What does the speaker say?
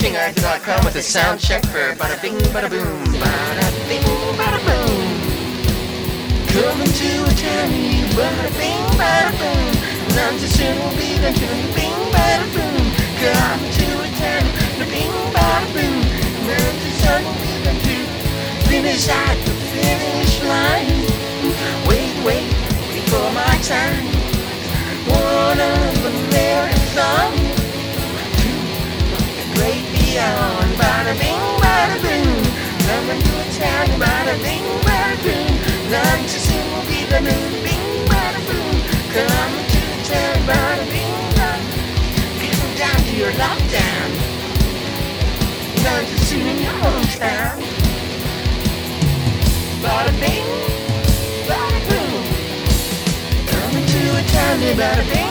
SingArt.com with a sound check for bada bing, bada boom, bada bing, bada boom. Coming to a town, bada bing, bada boom. None too soon will be done to bing, bada boom. Coming to a town, bing, bada boom. None too soon will be done to finish at the finish line. Wait for my turn. One of the marathon. Great beyond, bada bing, bada boom. Coming to a town, bada bing, bada boom. None too soon will be the moon, bing, bada boom. Coming to a town, bada bing, bada. Getting down to your lockdown. None too soon in your hometown. Bada bing, bada boom. Coming to a town, bada bing.